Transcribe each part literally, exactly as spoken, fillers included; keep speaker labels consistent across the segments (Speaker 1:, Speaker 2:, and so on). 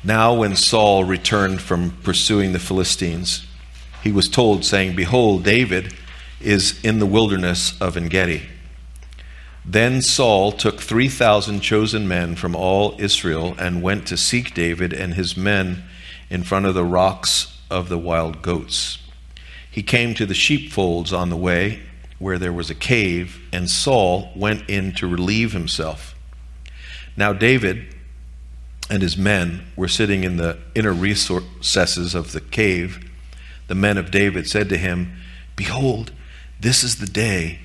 Speaker 1: Now when Saul returned from pursuing the Philistines, he was told, saying, "Behold, David is in the wilderness of En-gedi." Then Saul took three thousand chosen men from all Israel and went to seek David and his men in front of the rocks of the wild goats. He came to the sheepfolds on the way, where there was a cave, and Saul went in to relieve himself. Now David and his men were sitting in the inner recesses of the cave. The men of David said to him, "Behold, this is the day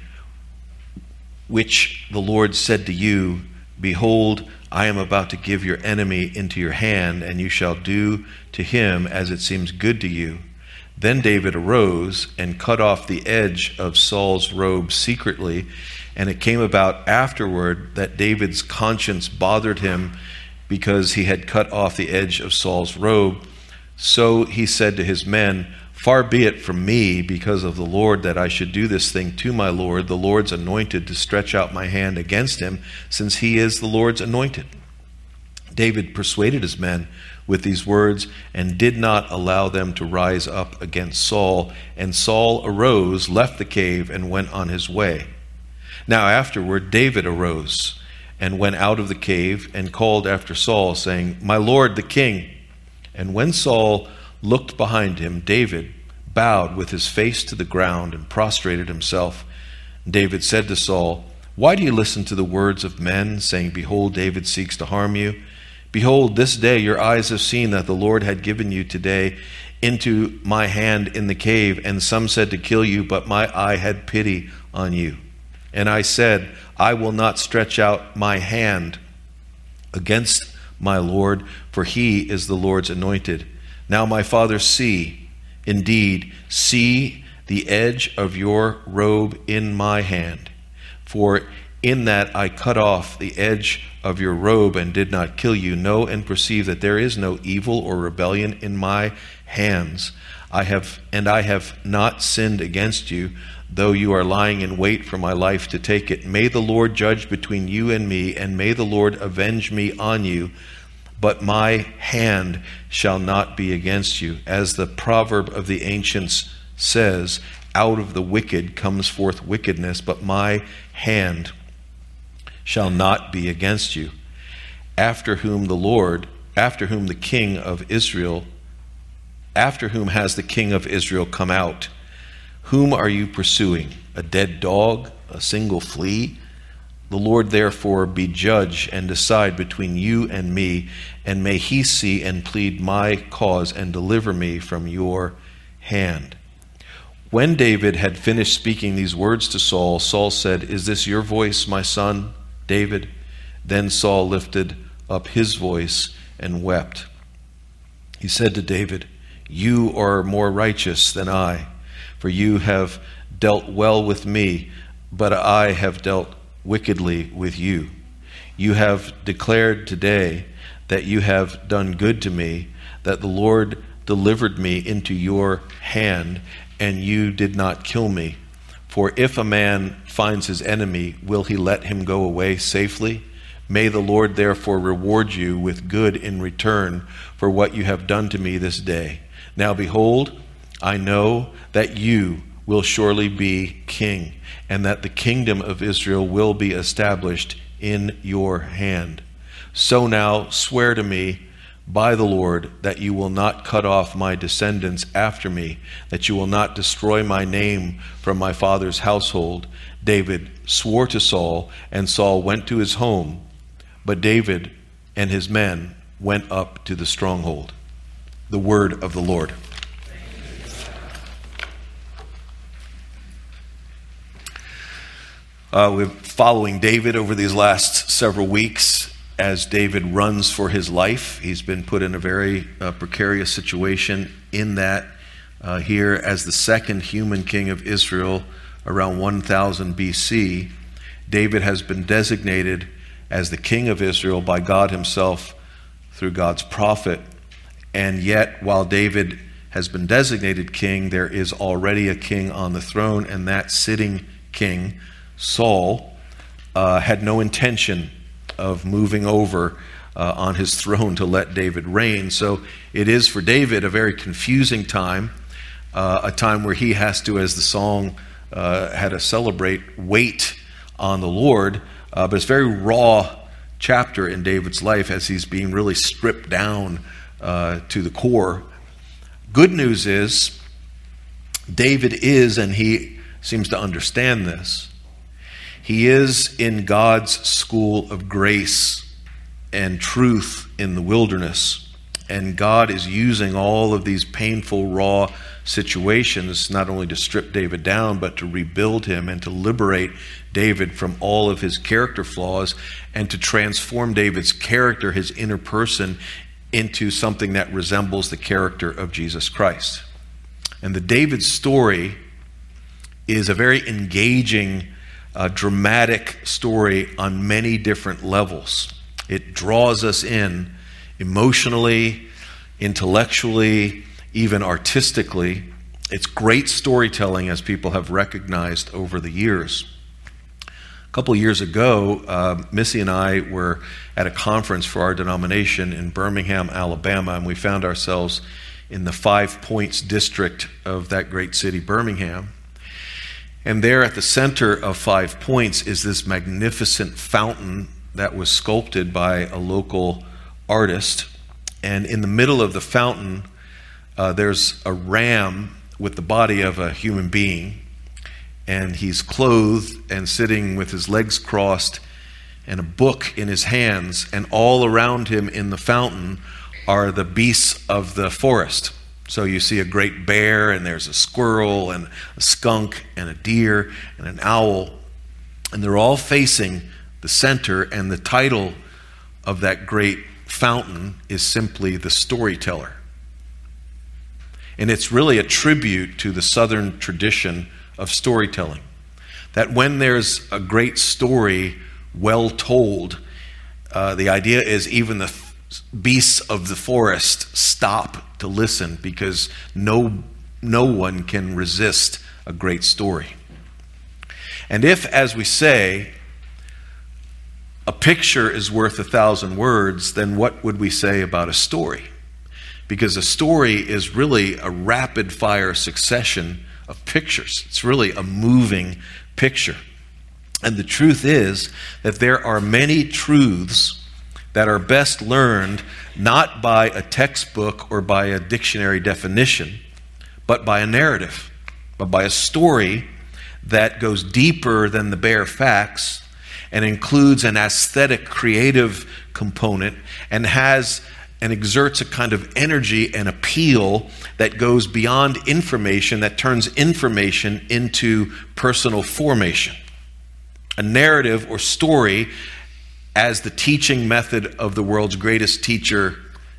Speaker 1: which the Lord said to you, Behold, I am about to give your enemy into your hand, and you shall do to him as it seems good to you." Then David arose and cut off the edge of Saul's robe secretly, and it came about afterward that David's conscience bothered him because he had cut off the edge of Saul's robe. So he said to his men, "Far be it from me, because of the Lord, that I should do this thing to my Lord, the Lord's anointed, to stretch out my hand against him, since he is the Lord's anointed." David persuaded his men with these words and did not allow them to rise up against Saul. And Saul arose, left the cave, and went on his way. Now afterward David arose and went out of the cave and called after Saul, saying, "My lord the king." And when Saul looked behind him, David bowed with his face to the ground and prostrated himself. David said to Saul, "Why do you listen to the words of men, saying, Behold, David seeks to harm you? Behold, this day your eyes have seen that the Lord had given you today into my hand in the cave, and some said to kill you, but my eye had pity on you. And I said, I will not stretch out my hand against my Lord, for he is the Lord's anointed. Now my father, see, indeed, see the edge of your robe in my hand. For in that I cut off the edge of your robe and did not kill you. Know and perceive that there is no evil or rebellion in my hands. I have, and I have not sinned against you, though you are lying in wait for my life to take it. May the Lord judge between you and me, and may the Lord avenge me on you. But my hand shall not be against you. As the proverb of the ancients says, out of the wicked comes forth wickedness, but my hand shall not be against you. After whom the Lord, after whom the king of Israel, after whom has the king of Israel come out? Whom are you pursuing? A dead dog? A single flea? The Lord therefore be judge and decide between you and me, and may he see and plead my cause and deliver me from your hand. When David had finished speaking these words to Saul, Saul said, Is this your voice, my son, David? Then Saul lifted up his voice and wept. He said to David, You are more righteous than I, for you have dealt well with me, but I have dealt wickedly with you. You have declared today that you have done good to me, that the Lord delivered me into your hand, and you did not kill me. For if a man finds his enemy, will he let him go away safely? May the Lord therefore reward you with good in return for what you have done to me this day. Now behold, I know that you will surely be king, and that the kingdom of Israel will be established in your hand. So now swear to me by the Lord that you will not cut off my descendants after me, that you will not destroy my name from my father's household. David swore to Saul, and Saul went to his home, but David and his men went up to the stronghold. The word of the Lord. Uh, we're following David over these last several weeks as David runs for his life. He's been put in a very uh, precarious situation in that uh, here as the second human king of Israel around one thousand B C, David has been designated as the king of Israel by God himself through God's prophet. And yet, while David has been designated king, there is already a king on the throne, and that sitting king, Saul, uh, had no intention of moving over uh, on his throne to let David reign. So it is for David a very confusing time, uh, a time where he has to, as the song uh, had to celebrate, wait on the Lord. Uh, but it's a very raw chapter in David's life as he's being really stripped down uh, to the core. Good news is David is, and he seems to understand this, he is in God's school of grace and truth in the wilderness. And God is using all of these painful, raw situations not only to strip David down, but to rebuild him and to liberate David from all of his character flaws and to transform David's character, his inner person, into something that resembles the character of Jesus Christ. And the David story is a very engaging, uh, dramatic story on many different levels. It draws us in emotionally, intellectually, even artistically. It's great storytelling, as people have recognized over the years. A couple of years ago, uh, Missy and I were at a conference for our denomination in Birmingham, Alabama, and we found ourselves in the Five Points district of that great city, Birmingham. And there at the center of Five Points is this magnificent fountain that was sculpted by a local artist. And in the middle of the fountain, uh, there's a ram with the body of a human being. And he's clothed and sitting with his legs crossed and a book in his hands. And all around him in the fountain are the beasts of the forest. So you see a great bear, and there's a squirrel, and a skunk, and a deer, and an owl. And they're all facing the center, and the title of that great fountain is simply The Storyteller. And it's really a tribute to the Southern tradition of storytelling. That when there's a great story well told, uh, the idea is even the beasts of the forest stop to listen, because no, no one can resist a great story. And if, as we say, a picture is worth a thousand words, then what would we say about a story? Because a story is really a rapid-fire succession of pictures. It's really a moving picture. And the truth is that there are many truths that are best learned not by a textbook or by a dictionary definition, but by a narrative, but by a story that goes deeper than the bare facts and includes an aesthetic, creative component and has and exerts a kind of energy and appeal that goes beyond information, that turns information into personal formation. A narrative or story, as the teaching method of the world's greatest teacher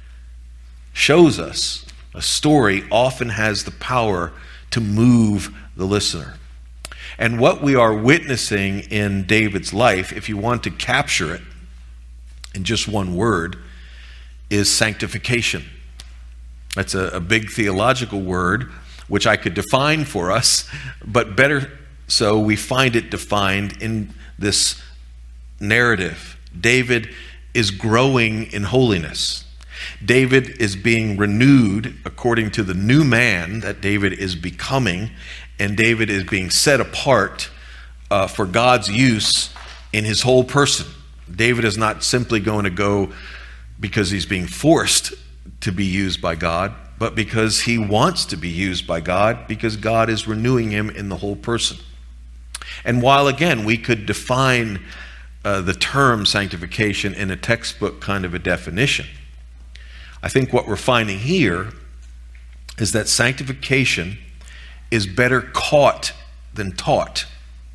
Speaker 1: shows us, a story often has the power to move the listener. And what we are witnessing in David's life, if you want to capture it in just one word, is sanctification. That's a, a big theological word, which I could define for us, but better so we find it defined in this narrative. David is growing in holiness. David is being renewed according to the new man that David is becoming, and David is being set apart uh, for God's use in his whole person. David is not simply going to go because he's being forced to be used by God, but because he wants to be used by God, because God is renewing him in the whole person. And while, again, we could define uh, the term sanctification in a textbook kind of a definition, I think what we're finding here is that sanctification is better caught than taught.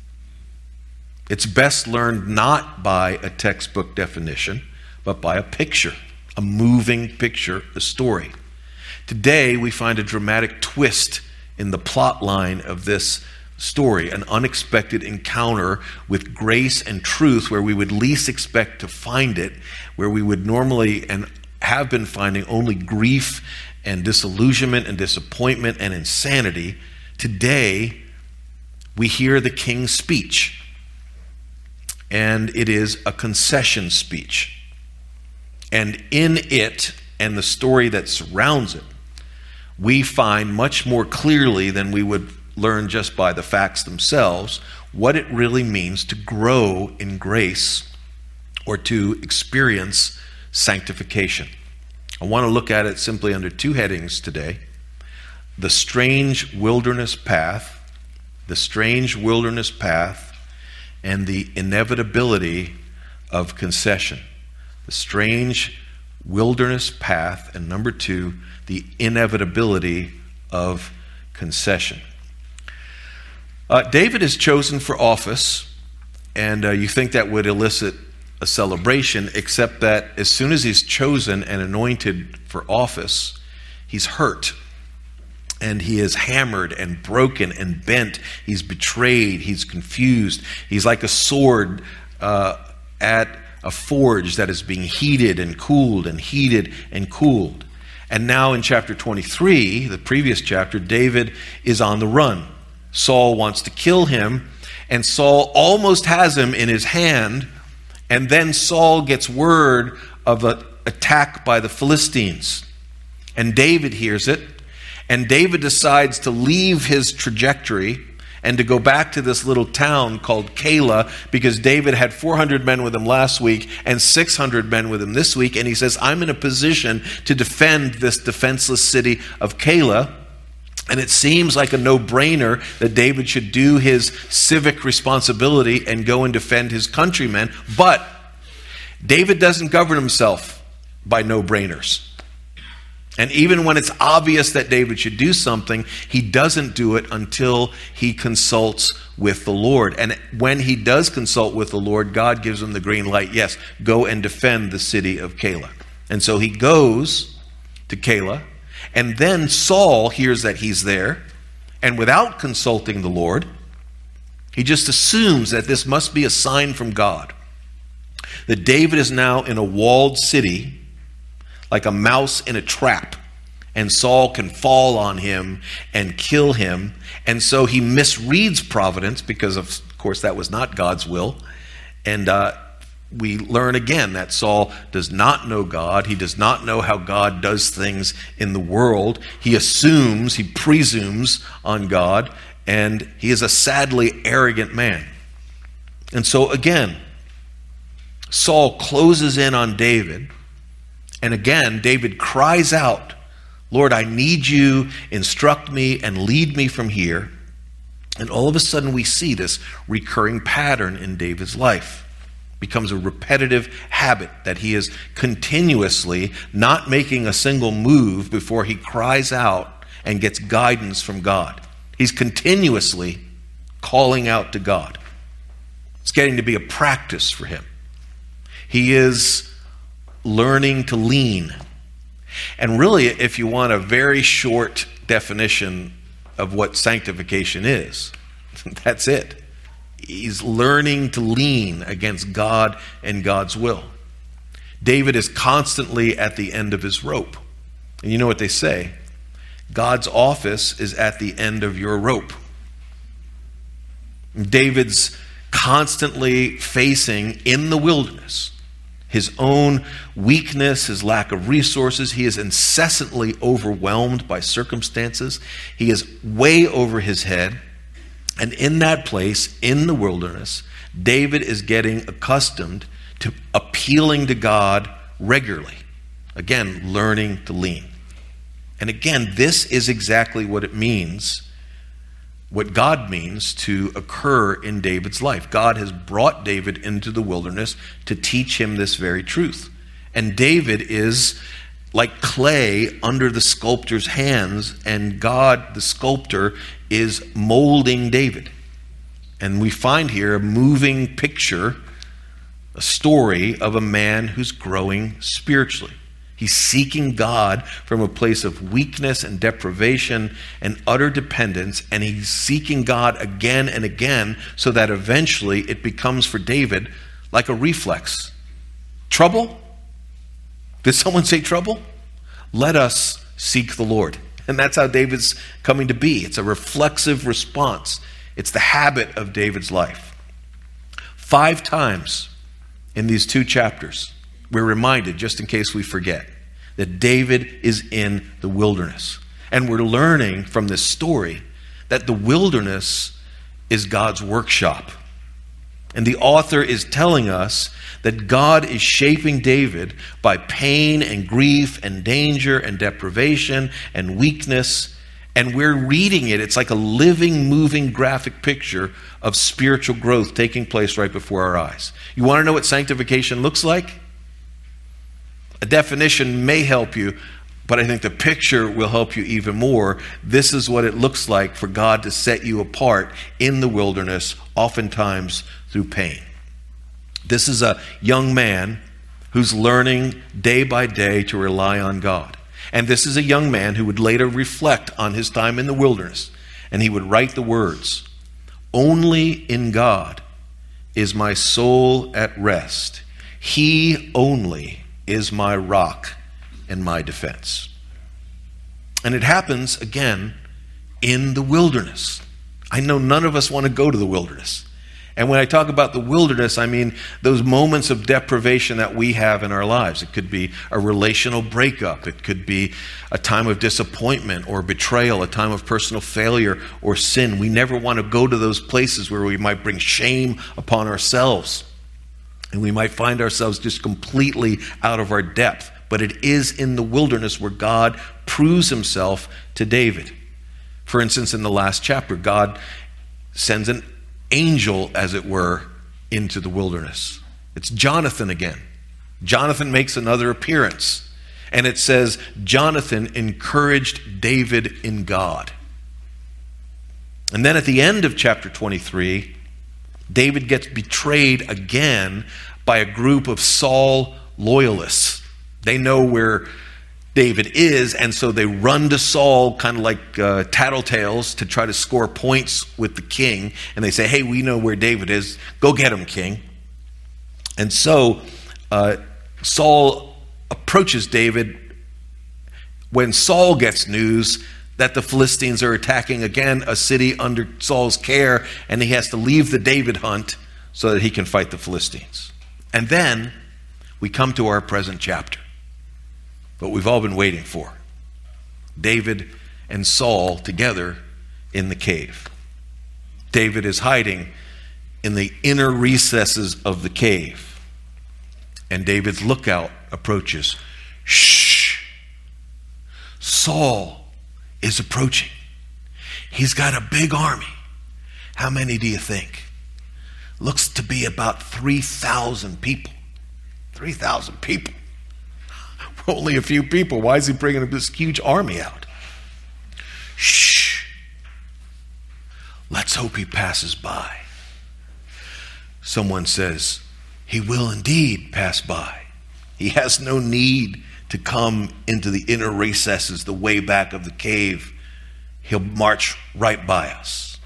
Speaker 1: It's best learned not by a textbook definition, but by a picture, a moving picture, a story. Today, we find a dramatic twist in the plot line of this story, an unexpected encounter with grace and truth where we would least expect to find it, where we would normally and have been finding only grief and disillusionment and disappointment and insanity. Today, we hear the king's speech, and it is a concession speech. And in it, and the story that surrounds it, we find much more clearly than we would learn just by the facts themselves what it really means to grow in grace or to experience sanctification. I want to look at it simply under two headings today: the strange wilderness path, the strange wilderness path, and the inevitability of concession. The strange wilderness path, and number two, the inevitability of concession. Uh, David is chosen for office, and uh, you think that would elicit a celebration, except that as soon as he's chosen and anointed for office, he's hurt. And he is hammered and broken and bent. He's betrayed. He's confused. He's like a sword uh, at a forge that is being heated and cooled and heated and cooled. And now in chapter twenty-three, the previous chapter, David is on the run. Saul wants to kill him, and Saul almost has him in his hand. And then Saul gets word of an attack by the Philistines. And David hears it. And David decides to leave his trajectory and to go back to this little town called Keilah, because David had four hundred men with him last week and six hundred men with him this week. And he says, I'm in a position to defend this defenseless city of Keilah. And it seems like a no-brainer that David should do his civic responsibility and go and defend his countrymen. But David doesn't govern himself by no-brainers. And even when it's obvious that David should do something, he doesn't do it until he consults with the Lord. And when he does consult with the Lord, God gives him the green light. Yes, go and defend the city of Keilah. And so he goes to Keilah. And then Saul hears that he's there, and without consulting the Lord, he just assumes that this must be a sign from God, that David is now in a walled city, like a mouse in a trap, and Saul can fall on him and kill him. And so he misreads providence, because of course that was not God's will. And uh, we learn again that Saul does not know God. He does not know how God does things in the world. He assumes, he presumes on God, and he is a sadly arrogant man. And so again, Saul closes in on David, and again, David cries out, Lord, I need you, instruct me and lead me from here. And all of a sudden we see this recurring pattern in David's life. Becomes a repetitive habit that he is continuously not making a single move before he cries out and gets guidance from God. He's continuously calling out to God. It's getting to be a practice for him. He is learning to lean. And really, if you want a very short definition of what sanctification is, that's it. He's learning to lean against God and God's will. David is constantly at the end of his rope. And you know what they say? God's office is at the end of your rope. David's constantly facing in the wilderness his own weakness, his lack of resources. He is incessantly overwhelmed by circumstances. He is way over his head. And in that place, in the wilderness, David is getting accustomed to appealing to God regularly. Again, learning to lean. And again, this is exactly what it means, what God means to occur in David's life. God has brought David into the wilderness to teach him this very truth. And David is like clay under the sculptor's hands, and God, the sculptor, is molding David. And we find here a moving picture, a story of a man who's growing spiritually. He's seeking God from a place of weakness and deprivation and utter dependence, and he's seeking God again and again so that eventually it becomes for David like a reflex. Trouble? Did someone say trouble? Let us seek the Lord. And that's how David's coming to be. It's a reflexive response. It's the habit of David's life. Five times in these two chapters, we're reminded, just in case we forget, that David is in the wilderness. And we're learning from this story that the wilderness is God's workshop. And the author is telling us that God is shaping David by pain and grief and danger and deprivation and weakness. And we're reading it. It's like a living, moving graphic picture of spiritual growth taking place right before our eyes. You want to know what sanctification looks like? A definition may help you, but I think the picture will help you even more. This is what it looks like for God to set you apart in the wilderness, oftentimes through pain. This is a young man who's learning day by day to rely on God. And this is a young man who would later reflect on his time in the wilderness, and he would write the words, "Only in God is my soul at rest. He only is my rock and my defense." And it happens again in the wilderness. I know none of us want to go to the wilderness. And when I talk about the wilderness, I mean those moments of deprivation that we have in our lives. It could be a relational breakup. It could be a time of disappointment or betrayal, a time of personal failure or sin. We never want to go to those places where we might bring shame upon ourselves. And we might find ourselves just completely out of our depth. But it is in the wilderness where God proves himself to David. For instance, in the last chapter, God sends an angel, as it were, into the wilderness. It's Jonathan again. Jonathan makes another appearance. And it says, Jonathan encouraged David in God. And then at the end of chapter twenty-three, David gets betrayed again by a group of Saul loyalists. They know where David is, and so they run to Saul, kind of like uh, tattletales, to try to score points with the king. And they say, hey, we know where David is. Go get him, king. And so uh, Saul approaches David when Saul gets news that the Philistines are attacking again a city under Saul's care, and he has to leave the David hunt so that he can fight the Philistines. And then we come to our present chapter, what we've all been waiting for. David and Saul together in the cave. David is hiding in the inner recesses of the cave, and David's lookout approaches. Shh! Saul is approaching. He's got a big army. How many do you think? Looks to be about three thousand people. three thousand people. Only a few people. Why is he bringing this huge army out? Shh. Let's hope he passes by. Someone says, he will indeed pass by. He has no need to come into the inner recesses, the way back of the cave. He'll march right by us.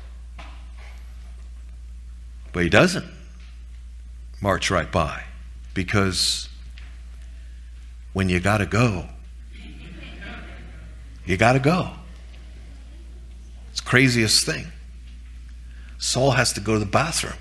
Speaker 1: But he doesn't march right by, because when you gotta go, you gotta go. It's the craziest thing. Saul has to go to the bathroom.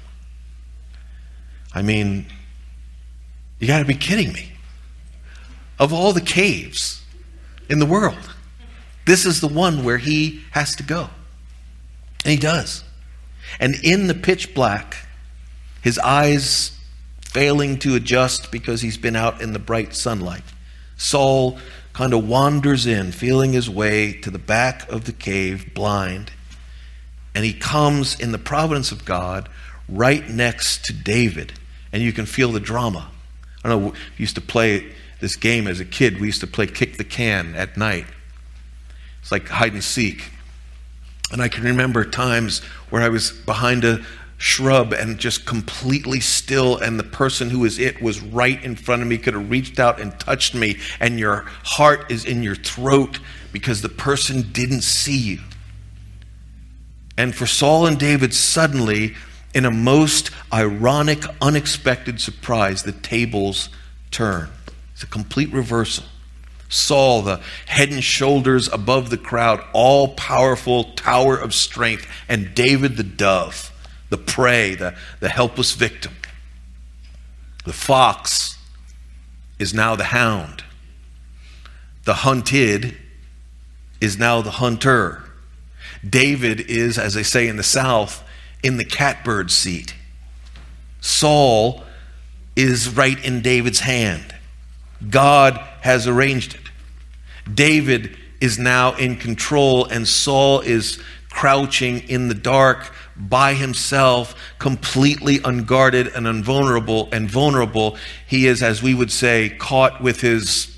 Speaker 1: I mean, you gotta be kidding me. Of all the caves in the world, this is the one where he has to go. And he does. And in the pitch black, his eyes failing to adjust because he's been out in the bright sunlight, Saul kind of wanders in, feeling his way to the back of the cave, blind. And he comes in the providence of God right next to David. And you can feel the drama. I don't know, we used to play this game as a kid. We used to play kick the can at night. It's like hide and seek. And I can remember times where I was behind a shrub and just completely still, and the person who was it was right in front of me, could have reached out and touched me, and your heart is in your throat because the person didn't see you. And for Saul and David, suddenly, in a most ironic, unexpected surprise, the tables turn. It's a complete reversal. Saul, the head and shoulders above the crowd, all-powerful tower of strength, and David the dove, the prey, the, the helpless victim, the fox is now the hound. The hunted is now the hunter. David is, as they say in the South, in the catbird seat. Saul is right in David's hand. God has arranged it. David is now in control, and Saul is crouching in the dark by himself, completely unguarded and invulnerable and vulnerable. He is, as we would say, caught with his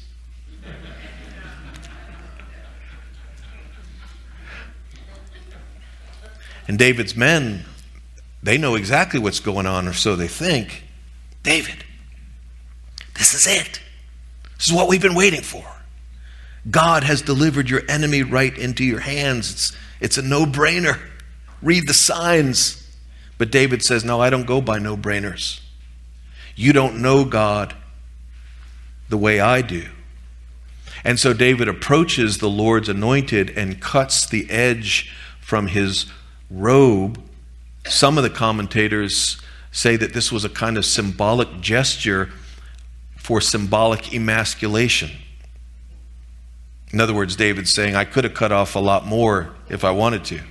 Speaker 1: and David's men, they know exactly what's going on, or so they think. David, this is it. This is what we've been waiting for. God has delivered your enemy right into your hands. It's, it's a no-brainer. Read the signs. But David says, no, I don't go by no-brainers. You don't know God the way I do. And so David approaches the Lord's anointed and cuts the edge from his robe. Some of the commentators say that this was a kind of symbolic gesture for symbolic emasculation. In other words, David's saying, I could have cut off a lot more if I wanted to.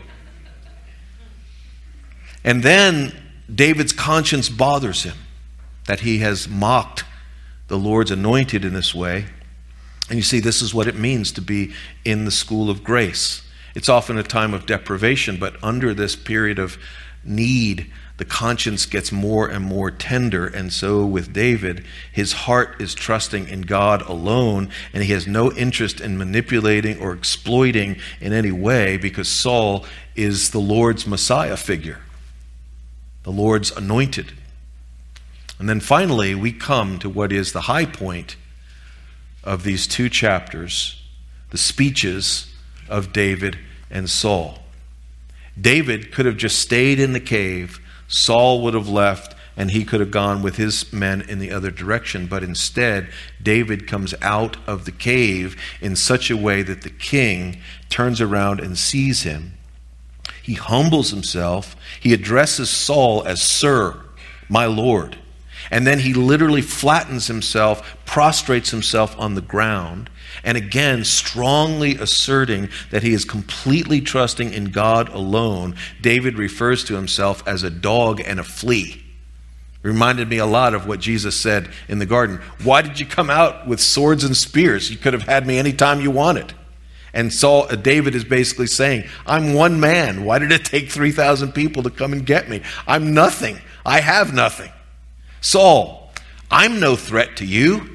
Speaker 1: And then David's conscience bothers him that he has mocked the Lord's anointed in this way. And you see, this is what it means to be in the school of grace. It's often a time of deprivation, but under this period of need, the conscience gets more and more tender. And so with David, his heart is trusting in God alone, and he has no interest in manipulating or exploiting in any way, because Saul is the Lord's Messiah figure, the Lord's anointed. And then finally, we come to what is the high point of these two chapters, the speeches of David and Saul. David could have just stayed in the cave. Saul would have left, and he could have gone with his men in the other direction. But instead, David comes out of the cave in such a way that the king turns around and sees him. He humbles himself. He addresses Saul as Sir, my Lord. And then he literally flattens himself, prostrates himself on the ground, and again, strongly asserting that he is completely trusting in God alone. David refers to himself as a dog and a flea. Reminded me a lot of what Jesus said in the garden. Why did you come out with swords and spears? You could have had me anytime you wanted. And Saul, uh, David is basically saying, I'm one man. Why did it take three thousand people to come and get me? I'm nothing. I have nothing. Saul, I'm no threat to you.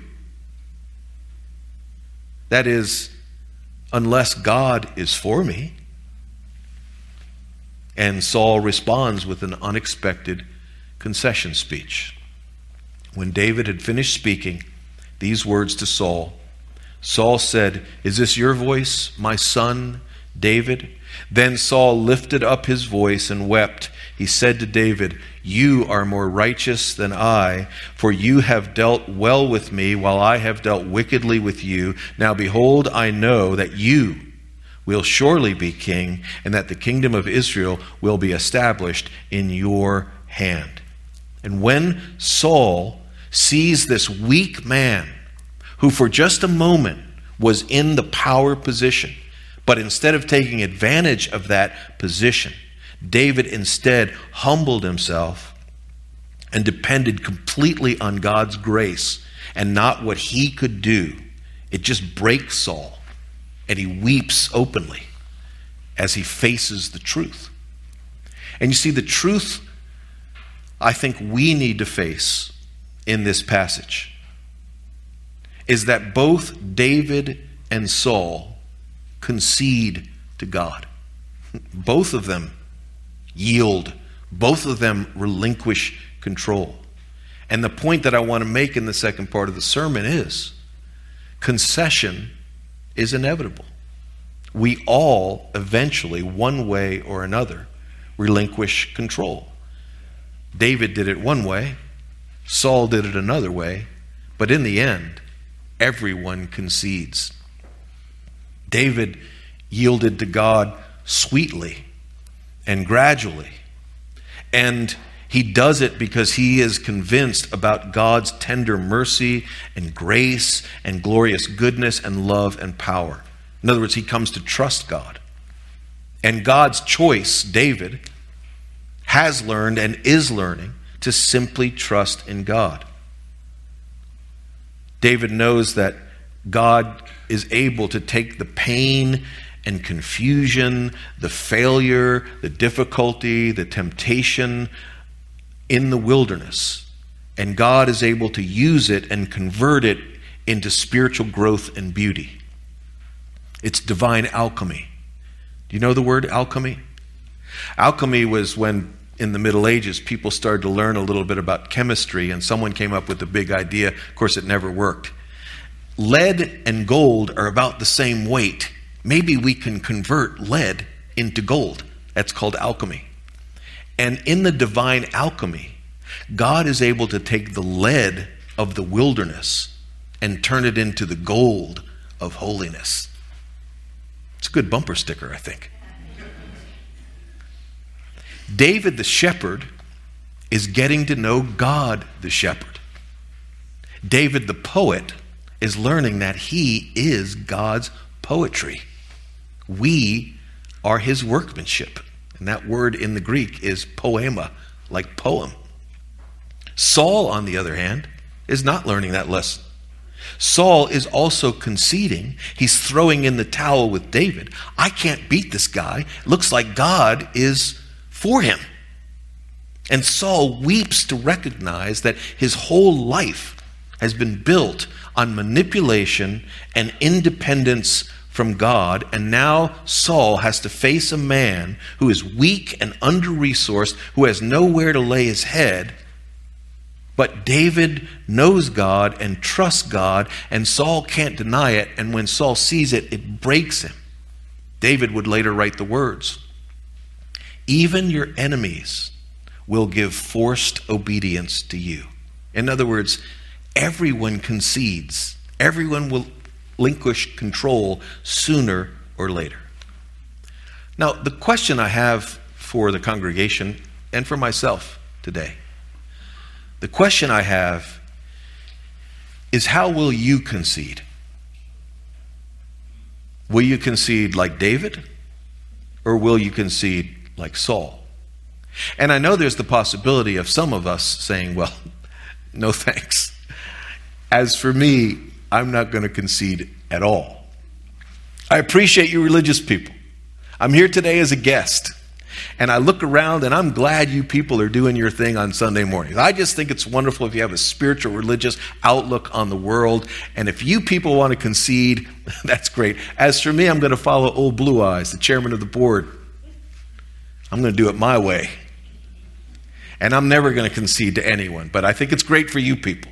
Speaker 1: That is, unless God is for me. And Saul responds with an unexpected concession speech. When David had finished speaking these words to Saul, Saul said, "Is this your voice, my son, David?" Then Saul lifted up his voice and wept. He said to David, "You are more righteous than I, for you have dealt well with me while I have dealt wickedly with you. Now behold, I know that you will surely be king, and that the kingdom of Israel will be established in your hand." And when Saul sees this weak man, who for just a moment was in the power position, but instead of taking advantage of that position, David instead humbled himself and depended completely on God's grace and not what he could do. It just breaks Saul, and he weeps openly as he faces the truth. And you see, the truth I think we need to face in this passage is that both David and Saul concede to God. Both of them yield. Both of them relinquish control. And the point that I want to make in the second part of the sermon is concession is inevitable. We all eventually, one way or another, relinquish control. David did it one way, Saul did it another way, but in the end, everyone concedes. David yielded to God sweetly and gradually. And He does it because he is convinced about God's tender mercy and grace and glorious goodness and love and power. In other words, he comes to trust God. And God's choice, David, has learned and is learning to simply trust in God. David knows that God is able to take the pain and confusion, the failure, the difficulty, the temptation in the wilderness, and God is able to use it and convert it into spiritual growth and beauty. It's divine alchemy. Do you know the word alchemy? Alchemy was when, in the Middle Ages, people started to learn a little bit about chemistry, and someone came up with a big idea. Of course, it never worked. Lead and gold are about the same weight. Maybe we can convert lead into gold. That's called alchemy. And in the divine alchemy, God is able to take the lead of the wilderness and turn it into the gold of holiness. It's a good bumper sticker, I think. David the shepherd is getting to know God the shepherd. David the poet is learning that he is God's poetry. We are his workmanship. And that word in the Greek is poema, like poem. Saul, on the other hand, is not learning that lesson. Saul is also conceding. He's throwing in the towel with David. I can't beat this guy. Looks like God is for him. And Saul weeps to recognize that his whole life has been built on manipulation and independence from God, and now Saul has to face a man who is weak and under-resourced, who has nowhere to lay his head. But David knows God and trusts God, and Saul can't deny it, and when Saul sees it, it breaks him. David would later write the words, "Even your enemies will give forced obedience to you." In other words, everyone concedes. Everyone will relinquish control sooner or later. Now, the question I have for the congregation and for myself today, the question I have is, how will you concede? Will you concede like David, or will you concede like Saul? And I know there's the possibility of some of us saying, well, no thanks. As for me, I'm not going to concede at all. I appreciate you religious people. I'm here today as a guest. And I look around and I'm glad you people are doing your thing on Sunday mornings. I just think it's wonderful if you have a spiritual, religious outlook on the world. And if you people want to concede, that's great. As for me, I'm going to follow old Blue Eyes, the chairman of the board. I'm going to do it my way. And I'm never going to concede to anyone. But I think it's great for you people.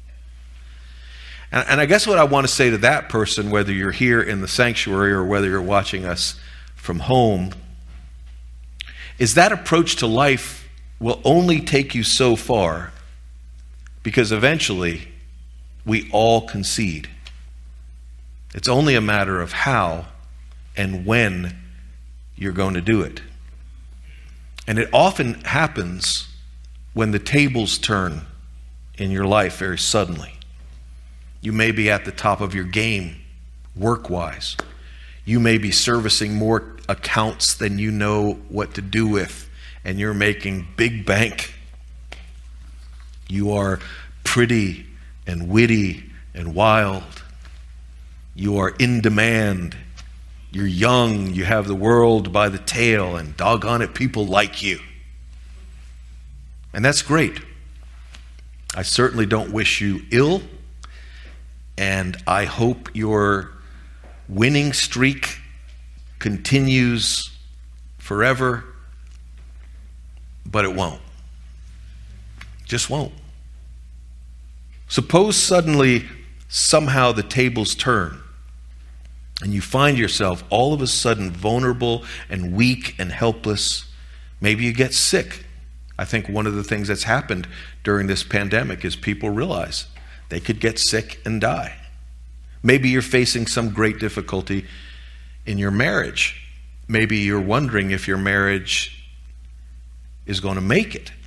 Speaker 1: And, and I guess what I want to say to that person, whether you're here in the sanctuary or whether you're watching us from home, is that approach to life will only take you so far, because eventually we all concede. It's only a matter of how and when you're going to do it. And it often happens when the tables turn in your life very suddenly. You may be at the top of your game work-wise. You may be servicing more accounts than you know what to do with, and you're making big bank. You are pretty and witty and wild. You are in demand. You're young. You have the world by the tail, and doggone it, people like you. And that's great. I certainly don't wish you ill, and I hope your winning streak continues forever, but it won't. Just won't. Suppose suddenly, somehow the tables turn, and you find yourself all of a sudden vulnerable and weak and helpless. Maybe you get sick. I think one of the things that's happened during this pandemic is people realize they could get sick and die. Maybe you're facing some great difficulty in your marriage. Maybe you're wondering if your marriage is going to make it.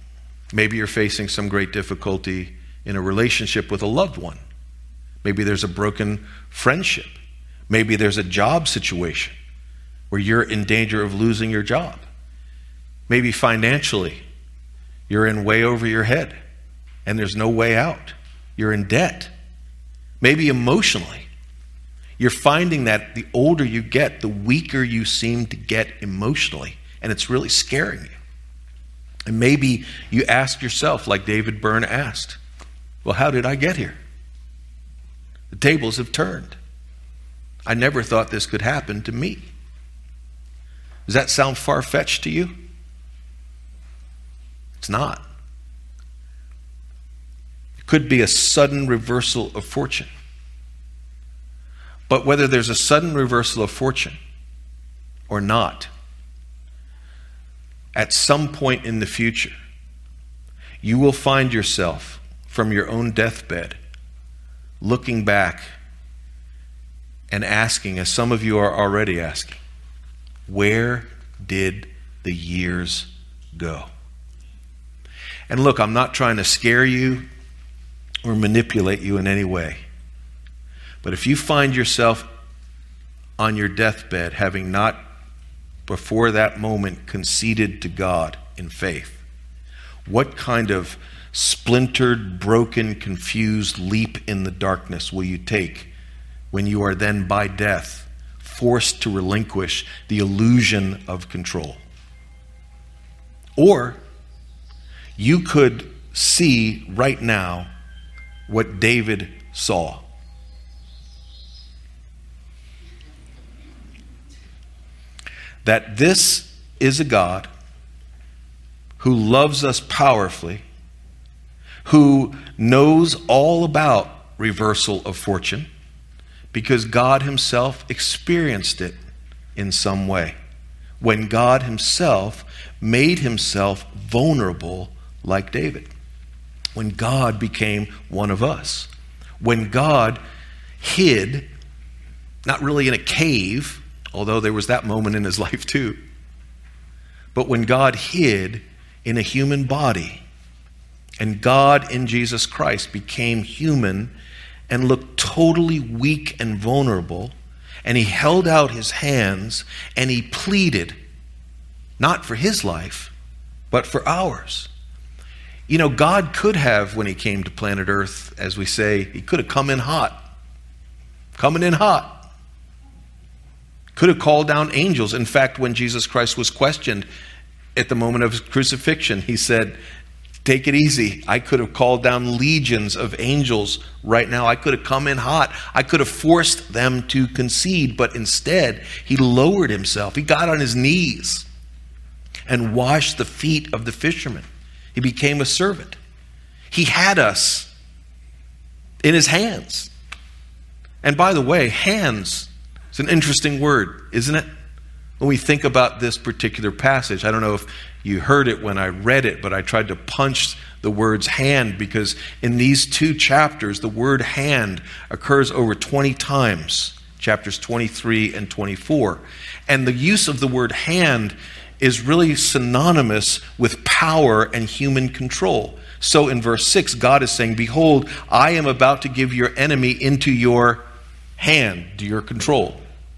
Speaker 1: Maybe you're facing some great difficulty in a relationship with a loved one. Maybe there's a broken friendship. Maybe there's a job situation where you're in danger of losing your job. Maybe financially, you're in way over your head and there's no way out. You're in debt. Maybe emotionally, you're finding that the older you get, the weaker you seem to get emotionally, and it's really scaring you. And maybe you ask yourself, like David Byrne asked, well, how did I get here? The tables have turned. I never thought this could happen to me. Does that sound far-fetched to you? It's not. It could be a sudden reversal of fortune. But whether there's a sudden reversal of fortune or not, at some point in the future, you will find yourself from your own deathbed looking back and asking, as some of you are already asking, where did the years go? And look, I'm not trying to scare you or manipulate you in any way. But if you find yourself on your deathbed having not before that moment conceded to God in faith, what kind of splintered, broken, confused leap in the darkness will you take when you are then by death forced to relinquish the illusion of control? Or you could see right now what David saw. That this is a God who loves us powerfully, who knows all about reversal of fortune, because God himself experienced it in some way. When God himself made himself vulnerable like David. When God became one of us. When God hid, not really in a cave, although there was that moment in his life too, but when God hid in a human body, and God in Jesus Christ became human and looked totally weak and vulnerable, and he held out his hands and he pleaded, not for his life, but for ours. You know, God could have, when he came to planet Earth, as we say, he could have come in hot. Coming in hot. Could have called down angels. In fact, when Jesus Christ was questioned at the moment of his crucifixion, he said, take it easy. I could have called down legions of angels right now. I could have come in hot. I could have forced them to concede, but instead, he lowered himself. He got on his knees and washed the feet of the fishermen. He became a servant. He had us in his hands. And by the way, hands is an interesting word, isn't it? When we think about this particular passage, I don't know if you heard it when I read it, but I tried to punch the words hand, because in these two chapters, the word hand occurs over twenty times, chapters twenty-three and twenty-four. And the use of the word hand is really synonymous with power and human control. So in verse six, God is saying, behold, I am about to give your enemy into your hand, to your control.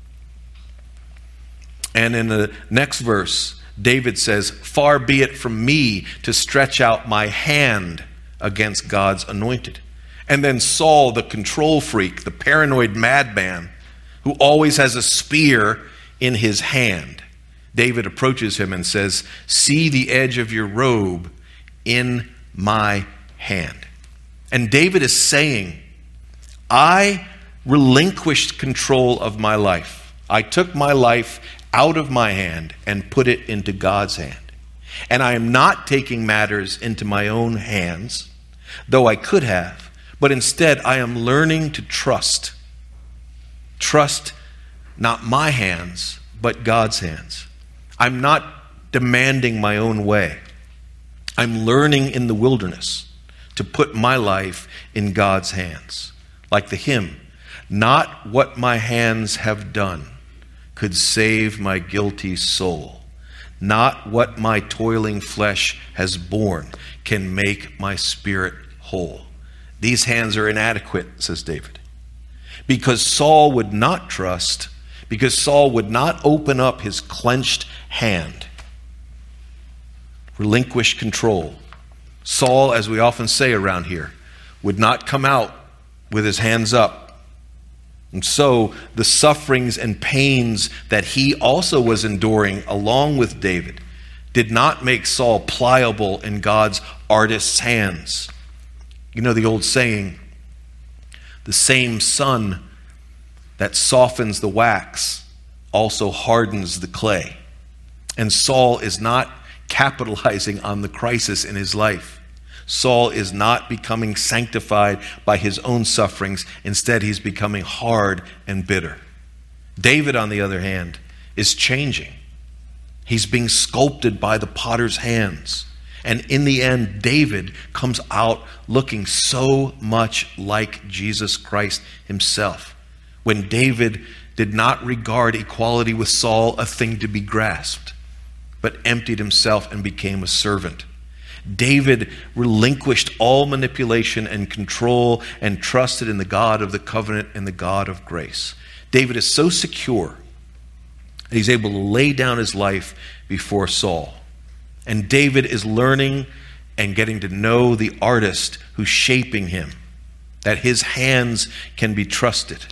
Speaker 1: And in the next verse, David says, far be it from me to stretch out my hand against God's anointed. And then Saul, the control freak, the paranoid madman, who always has a spear in his hand, David approaches him and says, see the edge of your robe in my hand. And David is saying, I relinquished control of my life. I took my life out of my hand and put it into God's hand. And I am not taking matters into my own hands, though I could have, but instead I am learning to trust. Trust not my hands, but God's hands. I'm not demanding my own way. I'm learning in the wilderness to put my life in God's hands. Like the hymn, not what my hands have done could save my guilty soul. Not what my toiling flesh has borne can make my spirit whole. These hands are inadequate, says David. Because Saul would not trust, because Saul would not open up his clenched hand, relinquish control. Saul, as we often say around here, would not come out with his hands up. And so the sufferings and pains that he also was enduring along with David did not make Saul pliable in God's artist's hands. You know the old saying, the same sun that softens the wax also hardens the clay. And Saul is not capitalizing on the crisis in his life. Saul is not becoming sanctified by his own sufferings. Instead, he's becoming hard and bitter. David, on the other hand, is changing. He's being sculpted by the potter's hands. And in the end, David comes out looking so much like Jesus Christ himself. When David did not regard equality with Saul a thing to be grasped, but emptied himself and became a servant. David relinquished all manipulation and control and trusted in the God of the covenant and the God of grace. David is so secure that he's able to lay down his life before Saul. And David is learning and getting to know the artist who's shaping him, that his hands can be trusted.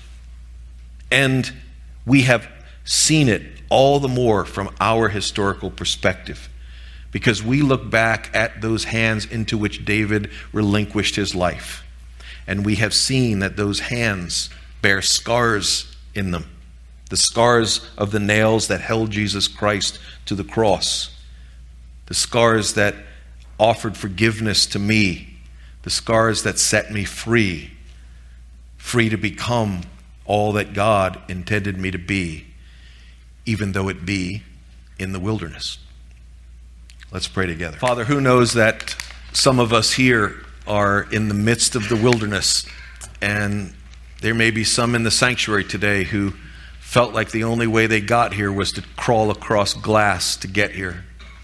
Speaker 1: And we have seen it all the more from our historical perspective, because we look back at those hands into which David relinquished his life. And we have seen that those hands bear scars in them. The scars of the nails that held Jesus Christ to the cross. The scars that offered forgiveness to me. The scars that set me free. Free to become all that God intended me to be, even though it be in the wilderness. Let's pray together. Father, who knows that some of us here are in the midst of the wilderness, and there may be some in the sanctuary today who felt like the only way they got here was to crawl across glass to get here.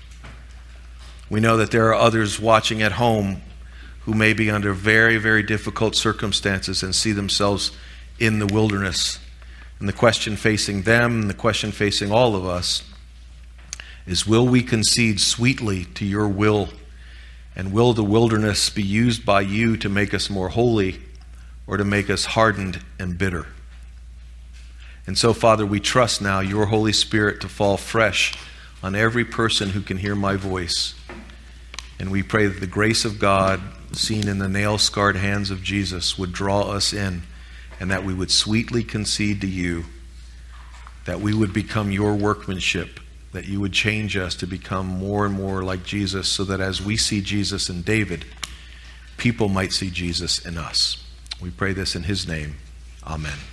Speaker 1: We know that there are others watching at home who may be under very, very difficult circumstances and see themselves in the wilderness. And the question facing them, and the question facing all of us, is will we concede sweetly to your will? And will the wilderness be used by you to make us more holy or to make us hardened and bitter? And so, Father, we trust now your Holy Spirit to fall fresh on every person who can hear my voice. And we pray that the grace of God, seen in the nail-scarred hands of Jesus, would draw us in, and that we would sweetly concede to you, that we would become your workmanship, that you would change us to become more and more like Jesus, so that as we see Jesus in David, people might see Jesus in us. We pray this in his name. Amen.